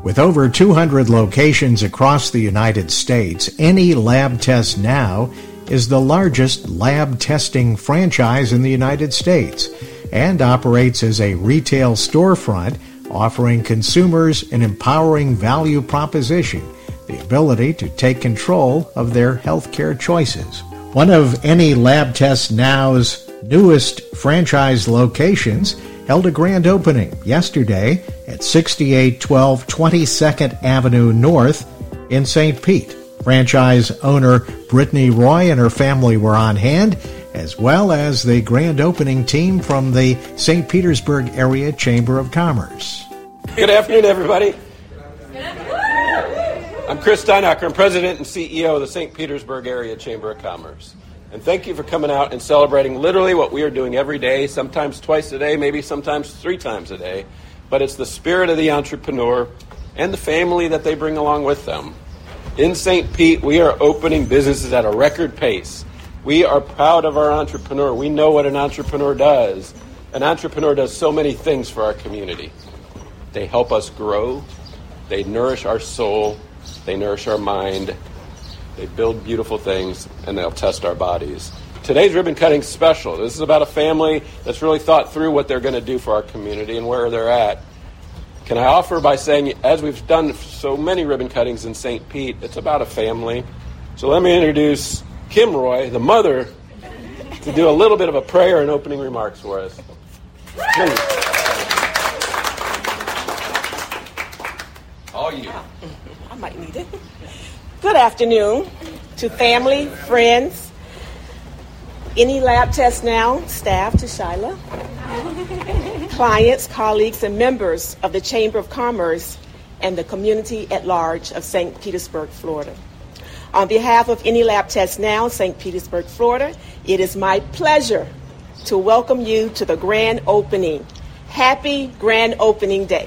With over 200 locations across the United States, Any Lab Test Now is the largest lab testing franchise in the United States and operates as a retail storefront offering consumers an empowering value proposition, the ability to take control of their healthcare choices. One of Any Lab Test Now's newest franchise locations held a grand opening yesterday at 6812 22nd Avenue North in St. Pete. Franchise owner Brittany Roy and her family were on hand, as well as the grand opening team from the St. Petersburg Area Chamber of Commerce. Good afternoon, everybody. I'm Chris Steinacher. I'm President and CEO of the St. Petersburg Area Chamber of Commerce. And thank you for coming out and celebrating literally what we are doing every day, sometimes twice a day, maybe sometimes 3 times a day. But it's the spirit of the entrepreneur and the family that they bring along with them. In St. Pete, we are opening businesses at a record pace. We are proud of our entrepreneur. We know what an entrepreneur does. An entrepreneur does so many things for our community. They help us grow. They nourish our soul. They nourish our mind. They build beautiful things, and they'll test our bodies. Today's ribbon cutting special. This is about a family that's really thought through what they're going to do for our community and where they're at. Can I offer by saying, as we've done so many ribbon cuttings in St. Pete, it's about a family. So let me introduce Kim Roy, the mother, to do a little bit of a prayer and opening remarks for us. Please. All you. I might need it. Good afternoon to family, friends, Any Lab Test Now, staff to Shyla, clients, colleagues, and members of the Chamber of Commerce and the community at large of St. Petersburg, Florida. On behalf of Any Lab Test Now, St. Petersburg, Florida, it is my pleasure to welcome you to the grand opening. Happy grand opening day.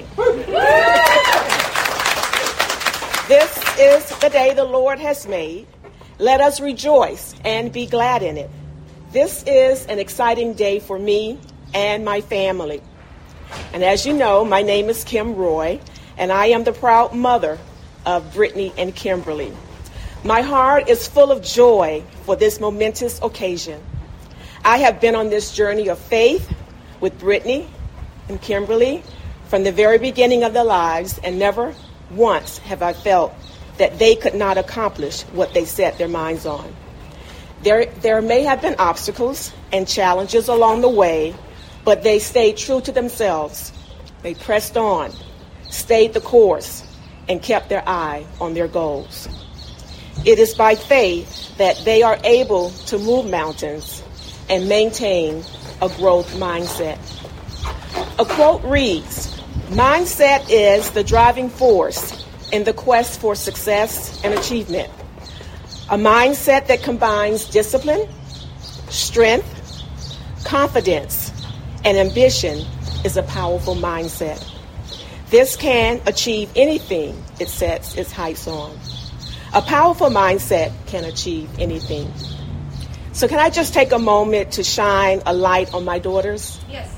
This is the day the Lord has made. Let us rejoice and be glad in it. This is an exciting day for me and my family. And as you know, my name is Kim Roy, and I am the proud mother of Brittany and Kimberly. My heart is full of joy for this momentous occasion. I have been on this journey of faith with Brittany and Kimberly from the very beginning of their lives, and never once have I felt that they could not accomplish what they set their minds on. There may have been obstacles and challenges along the way, but they stayed true to themselves. They pressed on, stayed the course, and kept their eye on their goals. It is by faith that they are able to move mountains and maintain a growth mindset. A quote reads, "Mindset is the driving force in the quest for success and achievement. A mindset that combines discipline, strength, confidence, and ambition is a powerful mindset. This can achieve anything it sets its heights on. A powerful mindset can achieve anything." So can I just take a moment to shine a light on my daughters? Yes.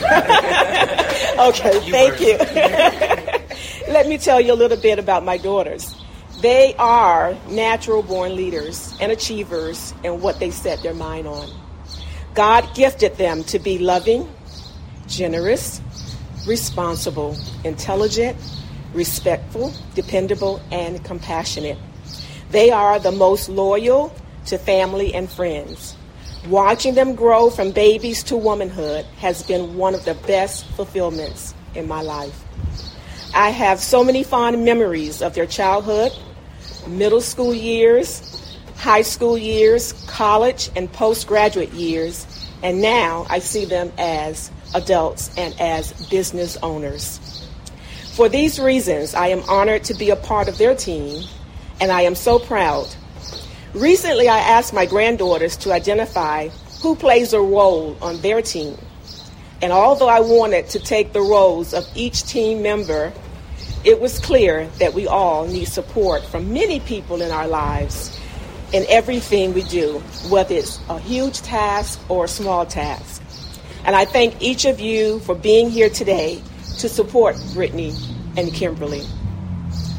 Okay, thank you. Let me tell you a little bit about my daughters. They are natural-born leaders and achievers in what they set their mind on. God gifted them to be loving, generous, responsible, intelligent, respectful, dependable, and compassionate. They are the most loyal to family and friends. Watching them grow from babies to womanhood has been one of the best fulfillments in my life. I have so many fond memories of their childhood, middle school years, high school years, college, and postgraduate years, and now I see them as adults and as business owners. For these reasons, I am honored to be a part of their team, and I am so proud. Recently, I asked my granddaughters to identify who plays a role on their team. And although I wanted to take the roles of each team member, it was clear that we all need support from many people in our lives in everything we do, whether it's a huge task or a small task. And I thank each of you for being here today to support Brittany and Kimberly.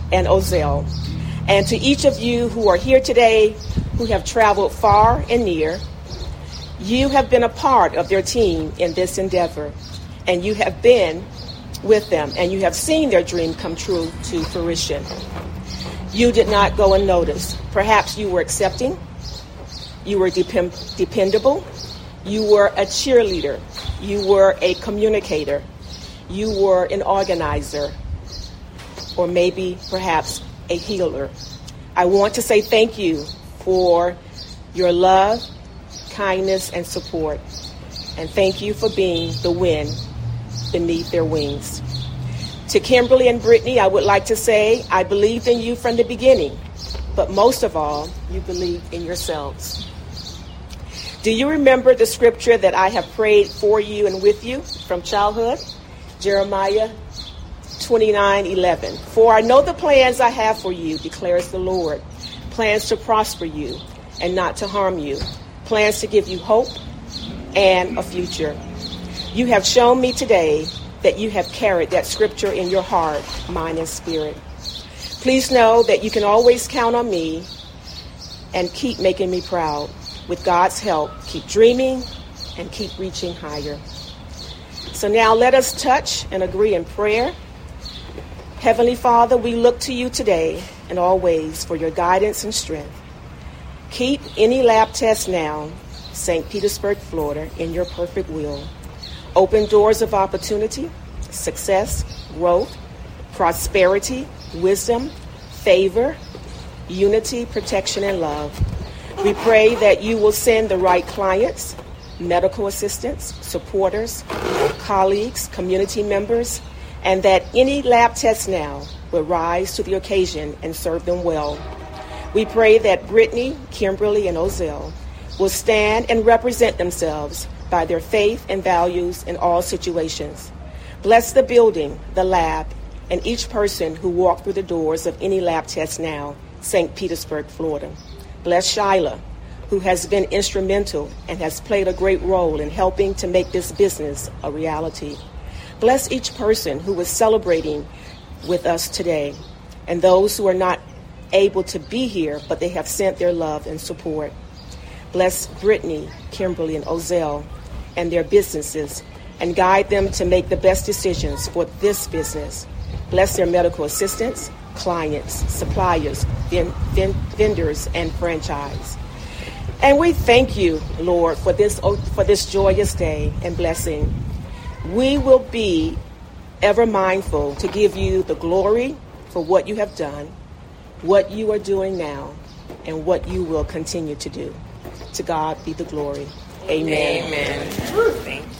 and Ozell. And to each of you who are here today, who have traveled far and near, you have been a part of their team in this endeavor, and you have been with them, and you have seen their dream come true to fruition. You did not go unnoticed. Perhaps you were accepting, you were dependable, you were a cheerleader, you were a communicator, you were an organizer, or maybe perhaps a healer. I want to say thank you for your love, kindness, and support. And thank you for being the wind beneath their wings. To Kimberly and Brittany, I would like to say I believed in you from the beginning, but most of all, you believed in yourselves. Do you remember the scripture that I have prayed for you and with you from childhood? Jeremiah 29:11. For I know the plans I have for you, declares the Lord. Plans to prosper you and not to harm you. Plans to give you hope and a future. You have shown me today that you have carried that scripture in your heart, mind, and spirit. Please know that you can always count on me and keep making me proud. With God's help, keep dreaming and keep reaching higher. So now let us touch and agree in prayer. Heavenly Father, we look to you today and always for your guidance and strength. Keep any lab test now, St. Petersburg, Florida, in your perfect will. Open doors of opportunity, success, growth, prosperity, wisdom, favor, unity, protection, and love. We pray that you will send the right clients, medical assistants, supporters, colleagues, community members, and that any lab test now will rise to the occasion and serve them well. We pray that Brittany, Kimberly, and Ozell will stand and represent themselves by their faith and values in all situations. Bless the building, the lab, and each person who walked through the doors of any lab test now, St. Petersburg, Florida. Bless Shyla, who has been instrumental and has played a great role in helping to make this business a reality. Bless each person who is celebrating with us today, and those who are not able to be here, but they have sent their love and support. Bless Brittany, Kimberly, and Ozell and their businesses, and guide them to make the best decisions for this business. Bless their medical assistants, clients, suppliers, vendors, and franchise. And we thank you, Lord, for this joyous day and blessing. We will be ever mindful to give you the glory for what you have done, what you are doing now, and what you will continue to do. To God be the glory. Amen. Amen. Thank you.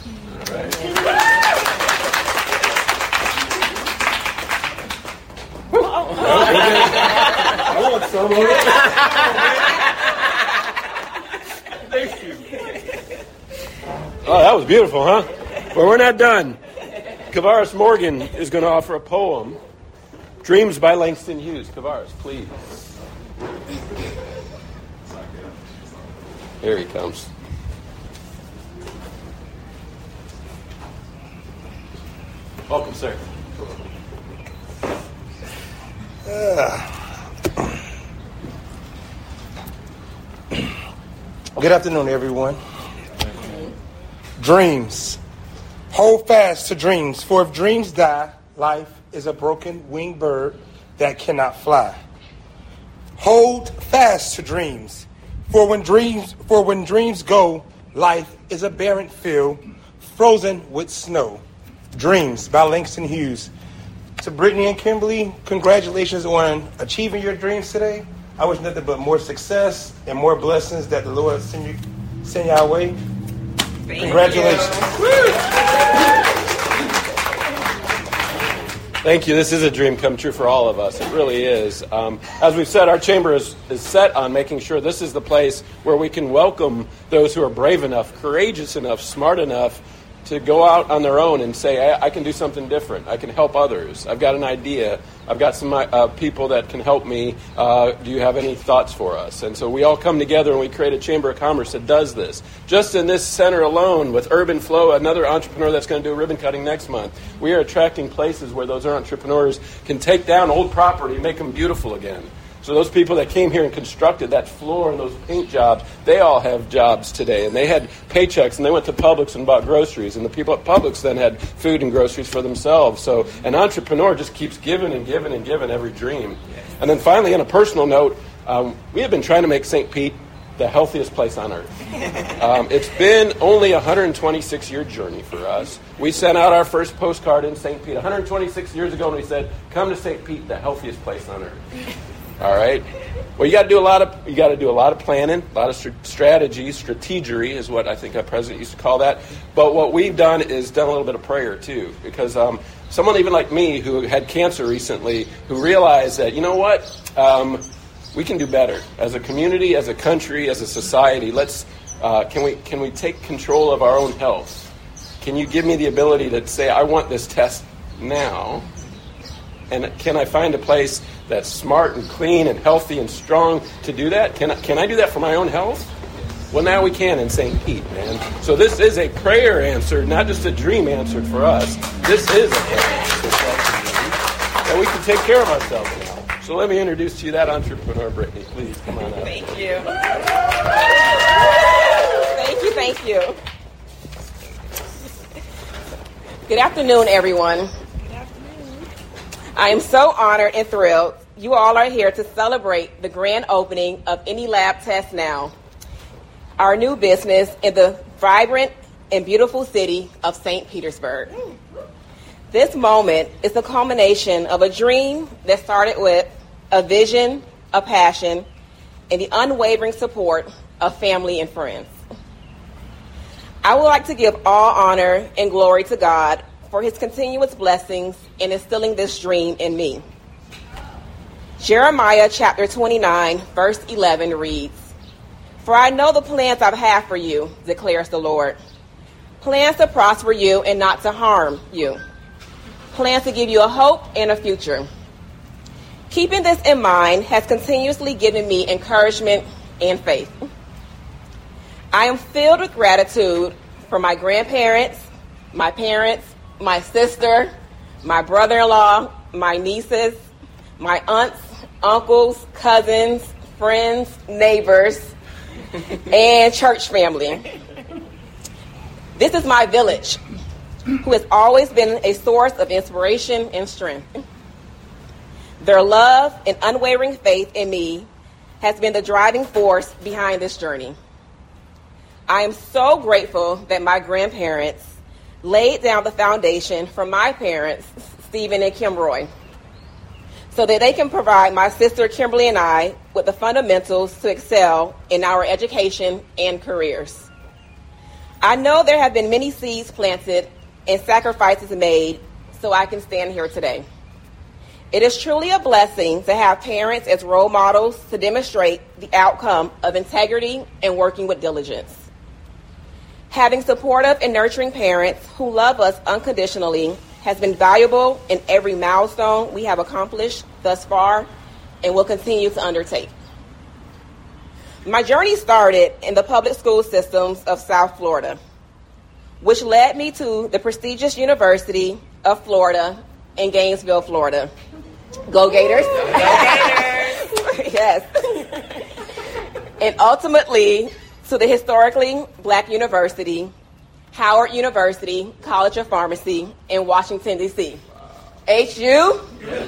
Oh, that was beautiful, huh? Well, we're not done. Kavaris Morgan is going to offer a poem, Dreams by Langston Hughes. Kavaris, please. Here he comes. Welcome, sir. Good afternoon, everyone. Dreams. Hold fast to dreams, for if dreams die, life is a broken winged bird that cannot fly. Hold fast to dreams, for when dreams go, life is a barren field, frozen with snow. Dreams by Langston Hughes. To Brittany and Kimberly, congratulations on achieving your dreams today. I wish nothing but more success and more blessings that the Lord send your way. Congratulations. Thank you. This is a dream come true for all of us. It really is. As we've said, our chamber is set on making sure this is the place where we can welcome those who are brave enough, courageous enough, smart enough to go out on their own and say, I can do something different. I can help others. I've got an idea, I've got some people that can help me. Do you have any thoughts for us? And so we all come together and we create a Chamber of Commerce that does this. Just in this center alone, with Urban Flow, another entrepreneur that's going to do a ribbon cutting next month, we are attracting places where those entrepreneurs can take down old property and make them beautiful again. So those people that came here and constructed that floor and those paint jobs, they all have jobs today. And they had paychecks, and they went to Publix and bought groceries. And the people at Publix then had food and groceries for themselves. So an entrepreneur just keeps giving and giving and giving every dream. And then finally, on a personal note, we have been trying to make St. Pete the healthiest place on earth. It's been only a 126-year journey for us. We sent out our first postcard in St. Pete 126 years ago, and we said, "Come to St. Pete, the healthiest place on earth." All right. Well, you got to do a lot of planning, a lot of strategies. Strategery is what I think our president used to call that. But what we've done is done a little bit of prayer too, because someone even like me who had cancer recently, who realized that, you know what, we can do better as a community, as a country, as a society. Can we take control of our own health? Can you give me the ability to say, I want this test now? And can I find a place that's smart and clean and healthy and strong to do that? Can I do that for my own health? Well, now we can in St. Pete, man. So this is a prayer answered, not just a dream answered for us. This is a prayer answered for us. And we can take care of ourselves now. So let me introduce to you that entrepreneur, Brittany. Please, come on up. Thank you. Thank you. Good afternoon, everyone. I am so honored and thrilled you all are here to celebrate the grand opening of Any Lab Test Now, our new business in the vibrant and beautiful city of St. Petersburg. This moment is the culmination of a dream that started with a vision, a passion, and the unwavering support of family and friends. I would like to give all honor and glory to God for his continuous blessings in instilling this dream in me. Jeremiah chapter 29, verse 11 reads, "For I know the plans I have for you, declares the Lord. Plans to prosper you and not to harm you. Plans to give you a hope and a future." Keeping this in mind has continuously given me encouragement and faith. I am filled with gratitude for my grandparents, my parents, my sister, my brother-in-law, my nieces, my aunts, uncles, cousins, friends, neighbors, and church family. This is my village, who has always been a source of inspiration and strength. Their love and unwavering faith in me has been the driving force behind this journey. I am so grateful that my grandparents laid down the foundation for my parents, Stephen and Kim Roy, so that they can provide my sister Kimberly and I with the fundamentals to excel in our education and careers. I know there have been many seeds planted and sacrifices made so I can stand here today. It is truly a blessing to have parents as role models to demonstrate the outcome of integrity and working with diligence. Having supportive and nurturing parents who love us unconditionally has been valuable in every milestone we have accomplished thus far and will continue to undertake. My journey started in the public school systems of South Florida, which led me to the prestigious University of Florida in Gainesville, Florida. Go Gators! Go Gators! Yes. And ultimately, to the historically black university, Howard University College of Pharmacy in Washington, D.C. HU?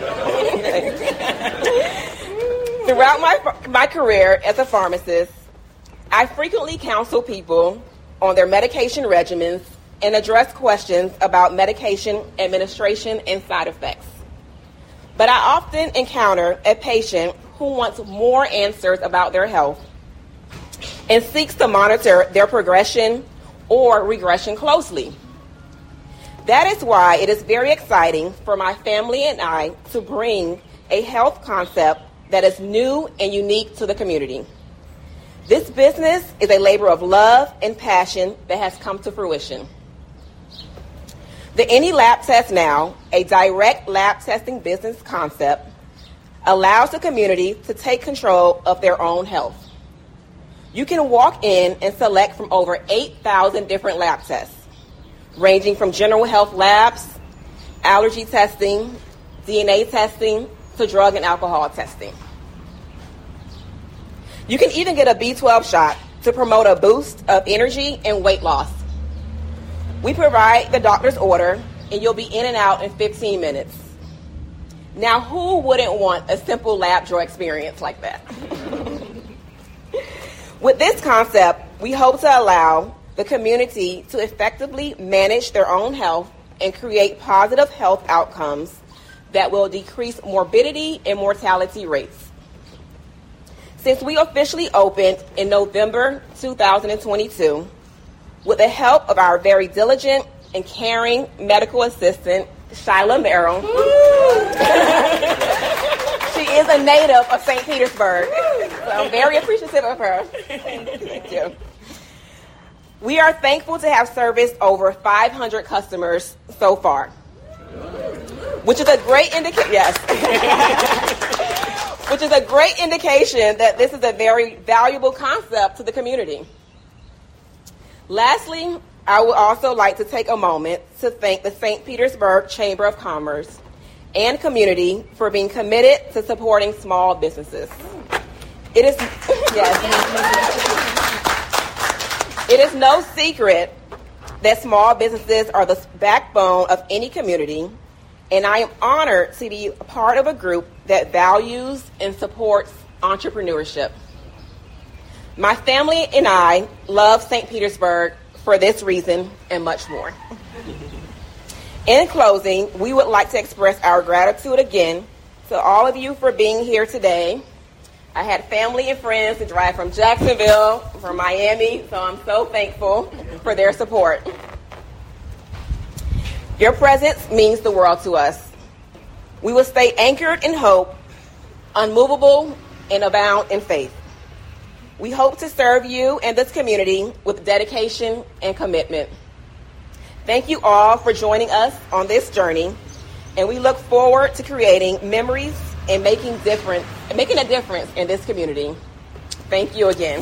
Throughout my career as a pharmacist, I frequently counsel people on their medication regimens and address questions about medication administration and side effects. But I often encounter a patient who wants more answers about their health and seeks to monitor their progression or regression closely. That is why it is very exciting for my family and I to bring a health concept that is new and unique to the community. This business is a labor of love and passion that has come to fruition. The Any Lab Test Now, a direct lab testing business concept, allows the community to take control of their own health. You can walk in and select from over 8,000 different lab tests, ranging from general health labs, allergy testing, DNA testing, to drug and alcohol testing. You can even get a B12 shot to promote a boost of energy and weight loss. We provide the doctor's order, and you'll be in and out in 15 minutes. Now, who wouldn't want a simple lab draw experience like that? With this concept, we hope to allow the community to effectively manage their own health and create positive health outcomes that will decrease morbidity and mortality rates. Since we officially opened in November 2022, with the help of our very diligent and caring medical assistant, Shyla Merrill, she is a native of St. Petersburg, so I'm very appreciative of her. Thank you. We are thankful to have serviced over 500 customers so far, which is a great indication. Yes, which is a great indication that this is a very valuable concept to the community. Lastly, I would also like to take a moment to thank the St. Petersburg Chamber of Commerce and community for being committed to supporting small businesses. It is no secret that small businesses are the backbone of any community, and I am honored to be a part of a group that values and supports entrepreneurship. My family and I love St. Petersburg for this reason and much more. In closing, we would like to express our gratitude again to all of you for being here today. I had family and friends to drive from Jacksonville, from Miami, so I'm so thankful for their support. Your presence means the world to us. We will stay anchored in hope, unmovable, and abound in faith. We hope to serve you and this community with dedication and commitment. Thank you all for joining us on this journey, and we look forward to creating memories and making a difference in this community. Thank you again.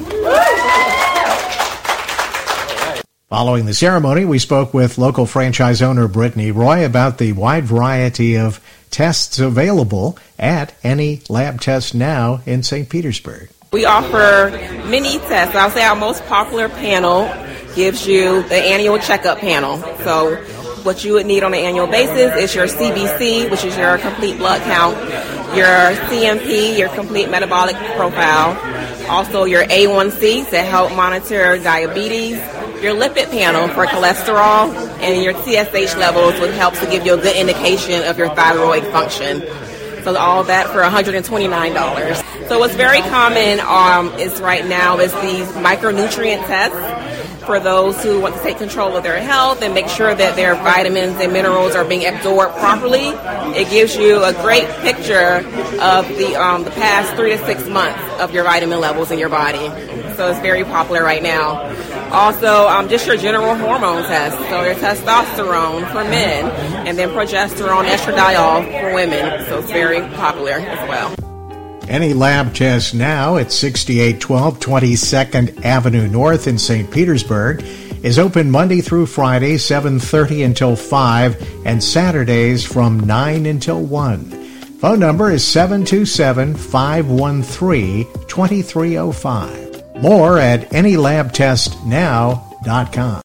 Following the ceremony, we spoke with local franchise owner Brittany Roy about the wide variety of tests available at Any Lab Test Now in St. Petersburg. We offer many tests. I'll say our most popular panel gives you the annual checkup panel. So what you would need on an annual basis is your CBC, which is your complete blood count, your CMP, your complete metabolic profile, also your A1C to help monitor diabetes, your lipid panel for cholesterol, and your TSH levels, which helps to give you a good indication of your thyroid function. So all that for $129. So what's very common is right now is these micronutrient tests for those who want to take control of their health and make sure that their vitamins and minerals are being absorbed properly. It gives you a great picture of the past 3 to 6 months of your vitamin levels in your body. So it's very popular right now. Also, just your general hormone test. So your testosterone for men, and then progesterone, estradiol for women. So it's very popular as well. Any Lab Test Now at 6812 22nd Avenue North in St. Petersburg is open Monday through Friday, 7:30 until 5, and Saturdays from 9 until 1. Phone number is 727-513-2305. More at anylabtestnow.com.